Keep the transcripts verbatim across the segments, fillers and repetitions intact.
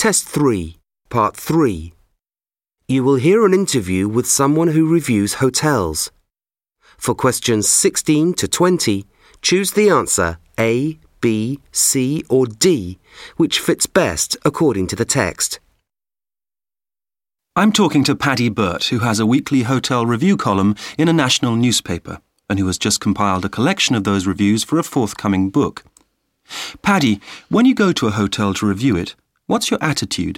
Test three, Part three. You will hear an interview with someone who reviews hotels. For questions sixteen to twenty, choose the answer A, B, C or D, which fits best according to the text. I'm talking to Paddy Burt, who has a weekly hotel review column in a national newspaper and who has just compiled a collection of those reviews for a forthcoming book. Paddy, when you go to a hotel to review it, what's your attitude?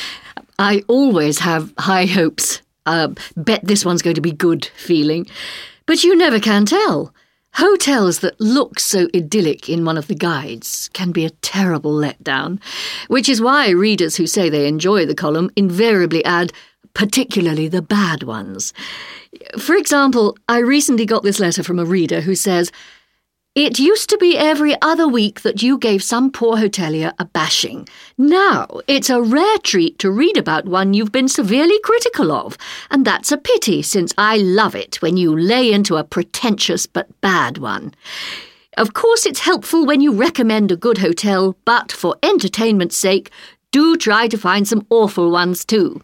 I always have high hopes. Uh, bet this one's going to be good feeling. But you never can tell. Hotels that look so idyllic in one of the guides can be a terrible letdown, which is why readers who say they enjoy the column invariably add, particularly the bad ones. For example, I recently got this letter from a reader who says, "It used to be every other week that you gave some poor hotelier a bashing. Now it's a rare treat to read about one you've been severely critical of, and that's a pity since I love it when you lay into a pretentious but bad one. Of course it's helpful when you recommend a good hotel, but for entertainment's sake, do try to find some awful ones too."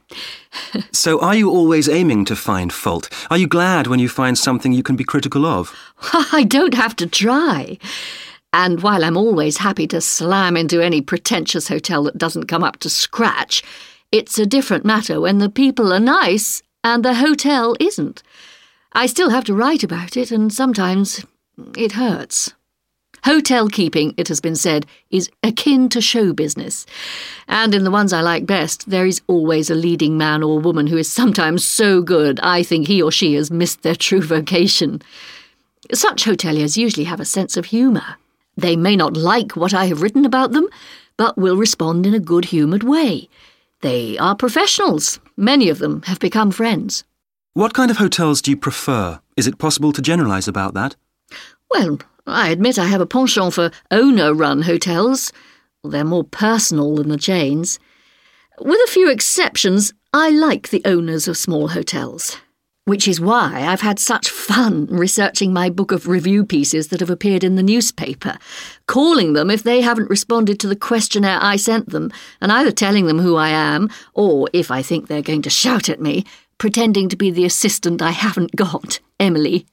So are you always aiming to find fault? Are you glad when you find something you can be critical of? I don't have to try. And while I'm always happy to slam into any pretentious hotel that doesn't come up to scratch, it's a different matter when the people are nice and the hotel isn't. I still have to write about it, and sometimes it hurts. Hotel keeping, it has been said, is akin to show business. And in the ones I like best, there is always a leading man or woman who is sometimes so good I think he or she has missed their true vocation. Such hoteliers usually have a sense of humour. They may not like what I have written about them, but will respond in a good-humoured way. They are professionals. Many of them have become friends. What kind of hotels do you prefer? Is it possible to generalise about that? Well, I admit I have a penchant for owner-run hotels. They're more personal than the chains. With a few exceptions, I like the owners of small hotels, which is why I've had such fun researching my book of review pieces that have appeared in the newspaper, calling them if they haven't responded to the questionnaire I sent them, and either telling them who I am, or, if I think they're going to shout at me, pretending to be the assistant I haven't got, Emily.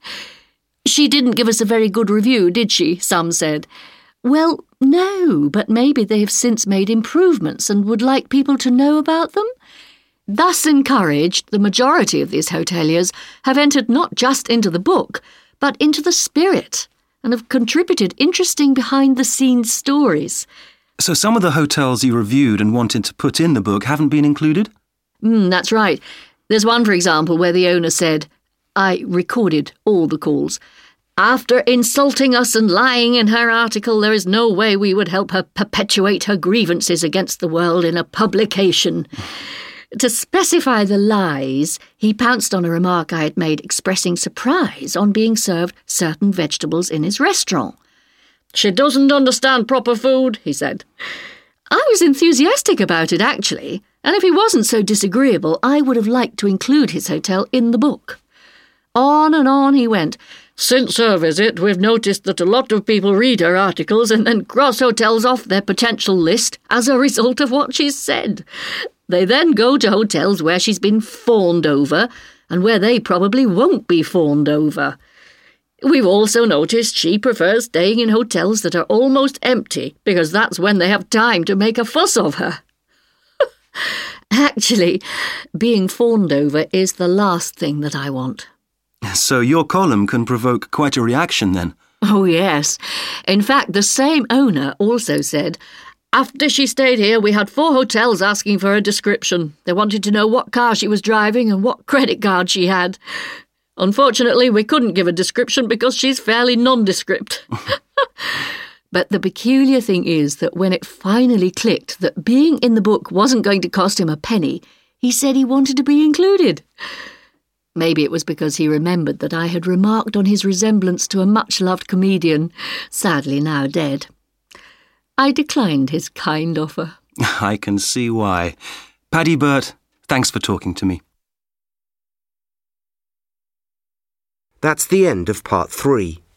"She didn't give us a very good review, did she?" some said. Well, no, but maybe they have since made improvements and would like people to know about them. Thus encouraged, the majority of these hoteliers have entered not just into the book, but into the spirit, and have contributed interesting behind-the-scenes stories. So some of the hotels you reviewed and wanted to put in the book haven't been included? Mm, that's right. There's one, for example, where the owner said, I recorded all the calls. "After insulting us and lying in her article, there is no way we would help her perpetuate her grievances against the world in a publication." To specify the lies, he pounced on a remark I had made expressing surprise on being served certain vegetables in his restaurant. "She doesn't understand proper food," he said. I was enthusiastic about it, actually, and if he wasn't so disagreeable, I would have liked to include his hotel in the book. On and on he went. "Since her visit, we've noticed that a lot of people read her articles and then cross hotels off their potential list as a result of what she's said. They then go to hotels where she's been fawned over and where they probably won't be fawned over. We've also noticed she prefers staying in hotels that are almost empty because that's when they have time to make a fuss of her." Actually, being fawned over is the last thing that I want. So your column can provoke quite a reaction then? Oh, yes. In fact, the same owner also said, "After she stayed here, we had four hotels asking for a description. They wanted to know what car she was driving and what credit card she had. Unfortunately, we couldn't give a description because she's fairly nondescript." But the peculiar thing is that when it finally clicked that being in the book wasn't going to cost him a penny, he said he wanted to be included. Maybe it was because he remembered that I had remarked on his resemblance to a much-loved comedian, sadly now dead. I declined his kind offer. I can see why. Paddy Burt, thanks for talking to me. That's the end of part three.